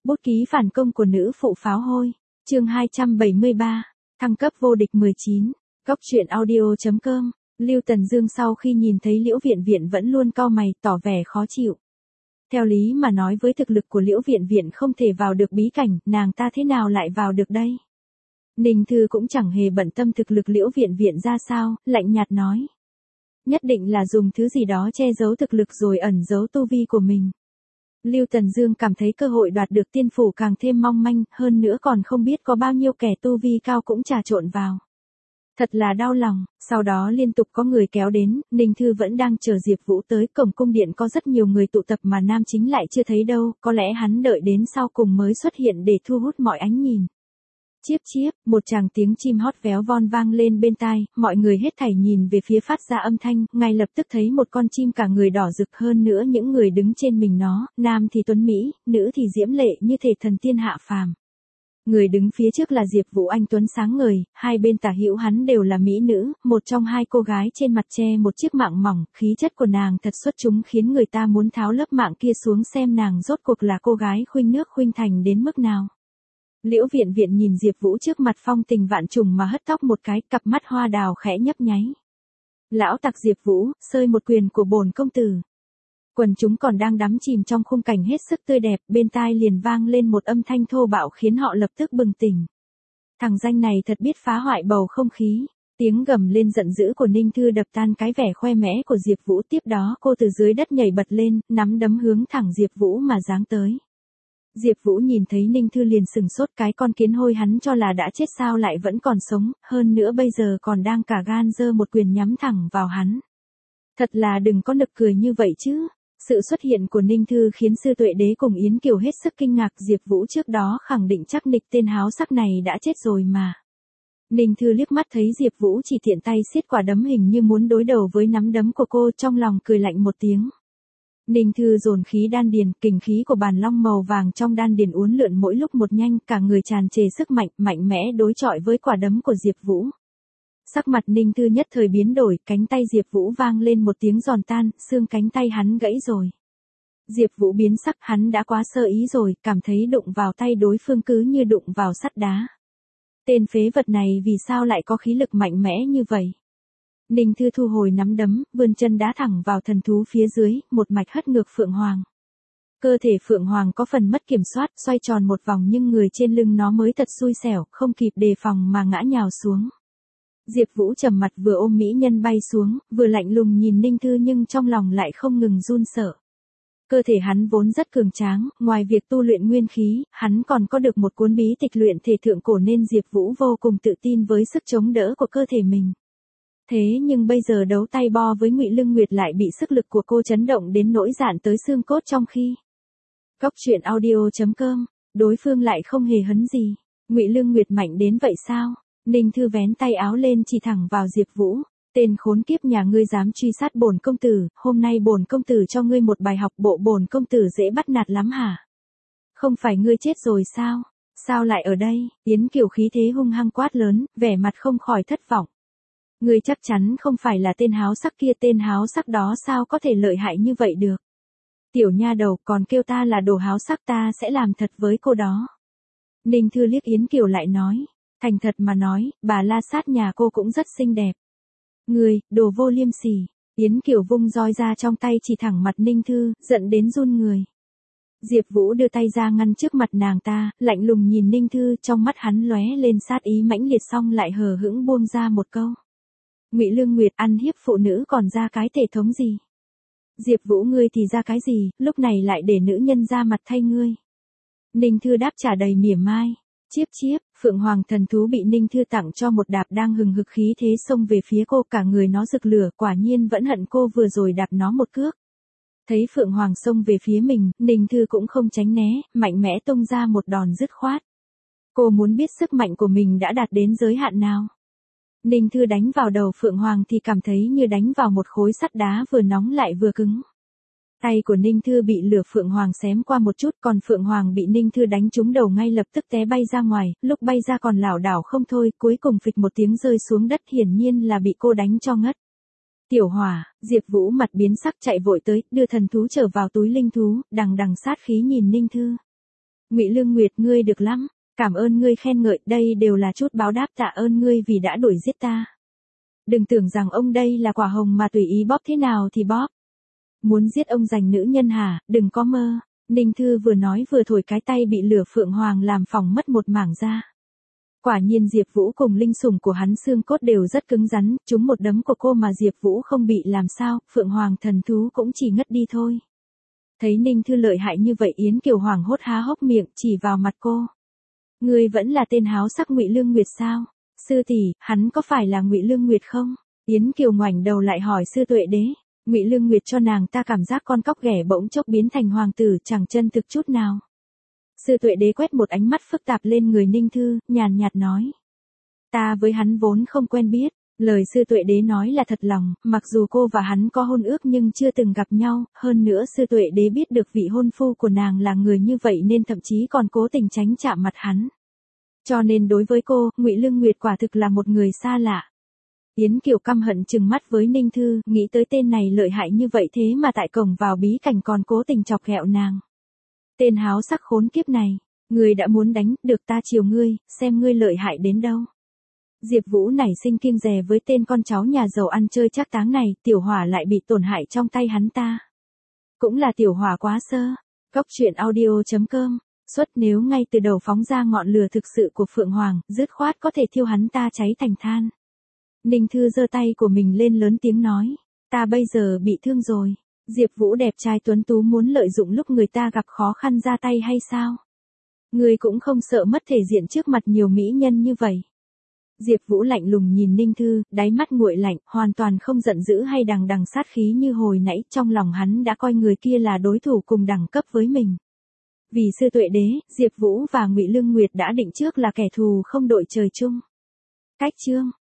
Bút ký phản công của nữ phụ pháo hôi. Chương 273. Thăng cấp vô địch 19. Góc truyện audio.com. Lưu Tần Dương sau khi nhìn thấy Liễu Viện Viện vẫn luôn cau mày, tỏ vẻ khó chịu. Theo lý mà nói với thực lực của Liễu Viện Viện không thể vào được bí cảnh, nàng ta thế nào lại vào được đây? Ninh Thư cũng chẳng hề bận tâm thực lực Liễu Viện Viện ra sao, lạnh nhạt nói. Nhất định là dùng thứ gì đó che giấu thực lực rồi ẩn giấu tu vi của mình. Lưu Tần Dương cảm thấy cơ hội đoạt được tiên phủ càng thêm mong manh, hơn nữa còn không biết có bao nhiêu kẻ tu vi cao cũng trà trộn vào. Thật là đau lòng, sau đó liên tục có người kéo đến, Ninh Thư vẫn đang chờ Diệp Vũ tới, cổng cung điện có rất nhiều người tụ tập mà nam chính lại chưa thấy đâu, có lẽ hắn đợi đến sau cùng mới xuất hiện để thu hút mọi ánh nhìn. Chiếp chiếp, một tràng tiếng chim hót véo von vang lên bên tai, mọi người hết thảy nhìn về phía phát ra âm thanh, ngay lập tức thấy một con chim cả người đỏ rực, hơn nữa những người đứng trên mình nó, nam thì tuấn mỹ, nữ thì diễm lệ như thể thần tiên hạ phàm. Người đứng phía trước là Diệp Vũ anh tuấn sáng ngời, hai bên tả hữu hắn đều là mỹ nữ, một trong hai cô gái trên mặt che một chiếc mạng mỏng, khí chất của nàng thật xuất chúng khiến người ta muốn tháo lớp mạng kia xuống xem nàng rốt cuộc là cô gái khuynh nước khuynh thành đến mức nào. Liễu Viện Viện nhìn Diệp Vũ trước mặt phong tình vạn trùng mà hất tóc một cái, cặp mắt hoa đào khẽ nhấp nháy. Lão tặc Diệp Vũ, xơi một quyền của bổn công tử. Quần chúng còn đang đắm chìm trong khung cảnh hết sức tươi đẹp, bên tai liền vang lên một âm thanh thô bạo khiến họ lập tức bừng tỉnh. Thằng danh này thật biết phá hoại bầu không khí. Tiếng gầm lên giận dữ của Ninh Thư đập tan cái vẻ khoe mẽ của Diệp Vũ, tiếp đó cô từ dưới đất nhảy bật lên, nắm đấm hướng thẳng Diệp Vũ mà giáng tới. Diệp Vũ nhìn thấy Ninh Thư liền sừng sốt, cái con kiến hôi hắn cho là đã chết sao lại vẫn còn sống, hơn nữa bây giờ còn đang cả gan giơ một quyền nhắm thẳng vào hắn. Thật là đừng có nực cười như vậy chứ. Sự xuất hiện của Ninh Thư khiến Sư Tuệ Đế cùng Yến Kiều hết sức kinh ngạc, Diệp Vũ trước đó khẳng định chắc nịch tên háo sắc này đã chết rồi mà. Ninh Thư liếc mắt thấy Diệp Vũ chỉ tiện tay siết quả đấm hình như muốn đối đầu với nắm đấm của cô, trong lòng cười lạnh một tiếng. Ninh Thư dồn khí đan điền, kình khí của bàn long màu vàng trong đan điền uốn lượn mỗi lúc một nhanh, cả người tràn trề sức mạnh, mạnh mẽ đối chọi với quả đấm của Diệp Vũ. Sắc mặt Ninh Thư nhất thời biến đổi, cánh tay Diệp Vũ vang lên một tiếng giòn tan, xương cánh tay hắn gãy rồi. Diệp Vũ biến sắc, hắn đã quá sơ ý rồi, cảm thấy đụng vào tay đối phương cứ như đụng vào sắt đá. Tên phế vật này vì sao lại có khí lực mạnh mẽ như vậy? Ninh Thư thu hồi nắm đấm, vươn chân đá thẳng vào thần thú phía dưới, một mạch hất ngược Phượng Hoàng. Cơ thể Phượng Hoàng có phần mất kiểm soát, xoay tròn một vòng nhưng người trên lưng nó mới thật xui xẻo, không kịp đề phòng mà ngã nhào xuống. Diệp Vũ trầm mặt vừa ôm mỹ nhân bay xuống, vừa lạnh lùng nhìn Ninh Thư nhưng trong lòng lại không ngừng run sợ. Cơ thể hắn vốn rất cường tráng, ngoài việc tu luyện nguyên khí, hắn còn có được một cuốn bí tịch luyện thể thượng cổ nên Diệp Vũ vô cùng tự tin với sức chống đỡ của cơ thể mình. Thế nhưng bây giờ đấu tay bo với Ngụy Lương Nguyệt lại bị sức lực của cô chấn động đến nỗi dạn tới xương cốt trong khi. Góc truyện audio.com, đối phương lại không hề hấn gì. Ngụy Lương Nguyệt mạnh đến vậy sao? Ninh Thư vén tay áo lên chỉ thẳng vào Diệp Vũ, tên khốn kiếp nhà ngươi dám truy sát bổn công tử, hôm nay bổn công tử cho ngươi một bài học, bộ bổn công tử dễ bắt nạt lắm hả? Không phải ngươi chết rồi sao? Sao lại ở đây? Yến Kiều khí thế hung hăng quát lớn, vẻ mặt không khỏi thất vọng. Ngươi chắc chắn không phải là tên háo sắc kia, tên háo sắc đó sao có thể lợi hại như vậy được? Tiểu nha đầu còn kêu ta là đồ háo sắc, ta sẽ làm thật với cô đó. Ninh Thư liếc Yến Kiều lại nói. Thành thật mà nói, bà La Sát nhà cô cũng rất xinh đẹp. Người, đồ vô liêm sỉ. Yến Kiều vung roi ra trong tay chỉ thẳng mặt Ninh Thư, giận đến run người. Diệp Vũ đưa tay ra ngăn trước mặt nàng ta, lạnh lùng nhìn Ninh Thư, trong mắt hắn lóe lên sát ý mãnh liệt xong lại hờ hững buông ra một câu. Ngụy Lương Nguyệt ăn hiếp phụ nữ còn ra cái thể thống gì? Diệp Vũ ngươi thì ra cái gì, lúc này lại để nữ nhân ra mặt thay ngươi. Ninh Thư đáp trả đầy mỉa mai. Chiếp chiếp, Phượng Hoàng thần thú bị Ninh Thư tặng cho một đạp đang hừng hực khí thế xông về phía cô, cả người nó rực lửa, quả nhiên vẫn hận cô vừa rồi đạp nó một cước. Thấy Phượng Hoàng xông về phía mình, Ninh Thư cũng không tránh né, mạnh mẽ tung ra một đòn dứt khoát. Cô muốn biết sức mạnh của mình đã đạt đến giới hạn nào. Ninh Thư đánh vào đầu Phượng Hoàng thì cảm thấy như đánh vào một khối sắt đá vừa nóng lại vừa cứng. Tay của Ninh Thư bị lửa Phượng Hoàng xém qua một chút, còn Phượng Hoàng bị Ninh Thư đánh trúng đầu ngay lập tức té bay ra ngoài, lúc bay ra còn lảo đảo không thôi, cuối cùng phịch một tiếng rơi xuống đất, hiển nhiên là bị cô đánh cho ngất. Tiểu Hỏa, Diệp Vũ mặt biến sắc chạy vội tới, đưa thần thú trở vào túi linh thú, đằng đằng sát khí nhìn Ninh Thư. Ngụy Lương Nguyệt, ngươi được lắm, cảm ơn ngươi khen ngợi, đây đều là chút báo đáp tạ ơn ngươi vì đã đuổi giết ta. Đừng tưởng rằng ông đây là quả hồng mà tùy ý bóp thế nào thì bóp. Muốn giết ông giành nữ nhân hả, đừng có mơ. Ninh Thư vừa nói vừa thổi cái tay bị lửa phượng hoàng làm phỏng mất một mảng da. Quả nhiên Diệp Vũ cùng linh sủng của hắn xương cốt đều rất cứng rắn, chúng một đấm của cô mà Diệp Vũ không bị làm sao, phượng hoàng thần thú cũng chỉ ngất đi thôi. Thấy Ninh Thư lợi hại như vậy, Yến Kiều hoảng hốt há hốc miệng chỉ vào mặt cô. Ngươi vẫn là tên háo sắc Ngụy Lương Nguyệt sao? Sư tỷ, hắn có phải là Ngụy Lương Nguyệt không? Yến Kiều ngoảnh đầu lại hỏi Sư Tuệ Đế. Ngụy Lương Nguyệt cho nàng ta cảm giác con cóc ghẻ bỗng chốc biến thành hoàng tử, chẳng chân thực chút nào. Sư Tuệ Đế quét một ánh mắt phức tạp lên người Ninh Thư, nhàn nhạt nói. Ta với hắn vốn không quen biết. Lời Sư Tuệ Đế nói là thật lòng, mặc dù cô và hắn có hôn ước nhưng chưa từng gặp nhau, hơn nữa Sư Tuệ Đế biết được vị hôn phu của nàng là người như vậy nên thậm chí còn cố tình tránh chạm mặt hắn. Cho nên đối với cô, Ngụy Lương Nguyệt quả thực là một người xa lạ. Yến Kiều căm hận trừng mắt với Ninh Thư, nghĩ tới tên này lợi hại như vậy thế mà tại cổng vào bí cảnh còn cố tình chọc ghẹo nàng. Tên háo sắc khốn kiếp này, ngươi đã muốn đánh, được ta chiều ngươi, xem ngươi lợi hại đến đâu. Diệp Vũ nảy sinh kiêng dè với tên con cháu nhà giàu ăn chơi trác táng này, Tiểu Hỏa lại bị tổn hại trong tay hắn ta. Cũng là Tiểu Hỏa quá sơ. Cóc truyện audio.com, suất nếu ngay từ đầu phóng ra ngọn lửa thực sự của Phượng Hoàng, dứt khoát có thể thiêu hắn ta cháy thành than. Ninh Thư giơ tay của mình lên lớn tiếng nói, ta bây giờ bị thương rồi. Diệp Vũ đẹp trai tuấn tú muốn lợi dụng lúc người ta gặp khó khăn ra tay hay sao? Ngươi cũng không sợ mất thể diện trước mặt nhiều mỹ nhân như vậy. Diệp Vũ lạnh lùng nhìn Ninh Thư, đáy mắt nguội lạnh, hoàn toàn không giận dữ hay đằng đằng sát khí như hồi nãy, trong lòng hắn đã coi người kia là đối thủ cùng đẳng cấp với mình. Vì Sư Tuệ Đế, Diệp Vũ và Ngụy Lương Nguyệt đã định trước là kẻ thù không đội trời chung. Cách chương